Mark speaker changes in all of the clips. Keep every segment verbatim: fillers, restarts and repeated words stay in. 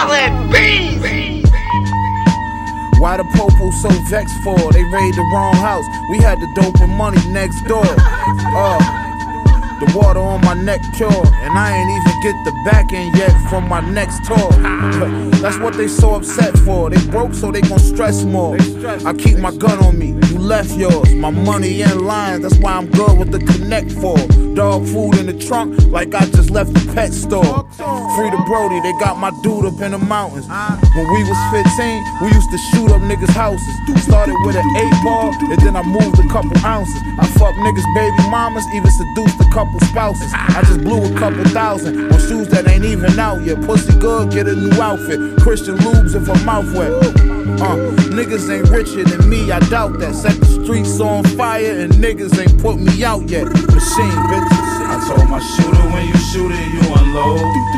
Speaker 1: solid beats.
Speaker 2: Why the popo so vexed for? They raid the wrong house. We had the dope and money next door. Uh, the water on my neck pure, and I ain't even get the back end yet from my next tour. That's what they so upset for. They broke, so they gon' stress more. I keep my gun on me. You left yours. My money in line. That's why I'm good with the connect for. Dog food in the trunk, like I just left the pet store. Free the Brody, they got my dude up in the mountains. When we was fifteen, we used to shoot up niggas' houses. Started with an eight ball, and then I moved a couple ounces. I fucked niggas' baby mamas, even seduced a couple spouses. I just blew a couple thousand on shoes that ain't even out yet. Pussy good, get a new outfit. Christian lubes if her mouth wet. Uh, niggas ain't richer than me, I doubt that. Set the streets on fire and niggas ain't put me out yet. Machine, bitches.
Speaker 3: I told my shooter, when you shoot it, you unload.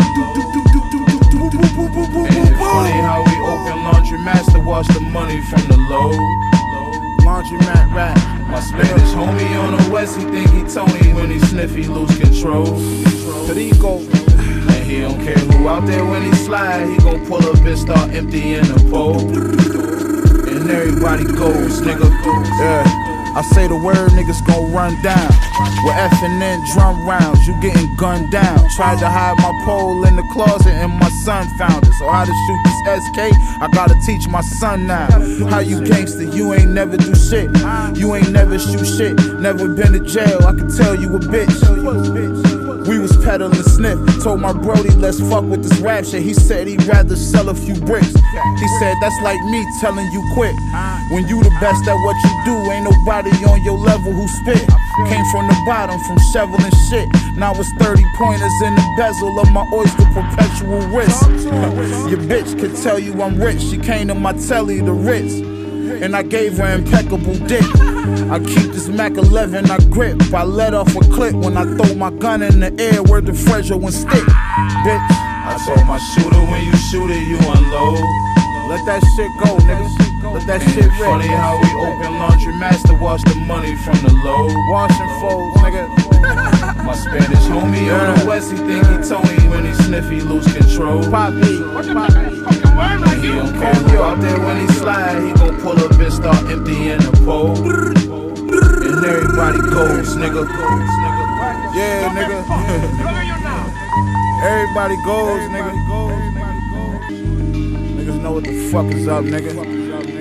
Speaker 3: And it's funny how we open laundromats to wash the money from the load.
Speaker 2: Laundromat rap.
Speaker 3: My Spanish homie on the west, he think he Tony when he sniff, he lose control.
Speaker 2: Perico.
Speaker 3: And he don't care who out there when he slide, he gon' pull up and start emptying the pole. And everybody goes, nigga.
Speaker 2: Yeah. I say the word, niggas gon' run down. We're effing in drum rounds, you getting gunned down. Tried to hide my pole in the closet and my son found it. So how to shoot this S K, I gotta teach my son now. How you gangster, you ain't never do shit. You ain't never shoot shit, never been to jail, I can tell you a bitch. We was peddling sniff, told my brody let's fuck with this rap shit. He said he'd rather sell a few bricks. He said that's like me telling you quit. When you the best at what you do, ain't nobody on your level who spit. Came from the bottom, from shoveling shit. Now it's thirty pointers in the bezel of my oyster perpetual wrist. Your bitch could tell you I'm rich. She came to my telly, the Ritz, and I gave her impeccable dick. I keep this Mac eleven, I grip. I let off a clip when I throw my gun in the air where the Fredro and stick. Bitch,
Speaker 3: I told my shooter, when you shoot it, you unload.
Speaker 2: Let that shit go, nigga. Let that shit rip.
Speaker 3: Funny how we open laundromats to wash the money from the load.
Speaker 2: Wash and fold, nigga.
Speaker 3: My Spanish homie yeah. on the west, he think he Tony when he sniff, he lose control.
Speaker 2: Poppy,
Speaker 3: and he don't care who out there when he slide, he gon' pull up and start emptying the pole. And everybody goes, nigga.
Speaker 2: Yeah, nigga. Everybody goes, nigga. Niggas know what the fuck is up, nigga.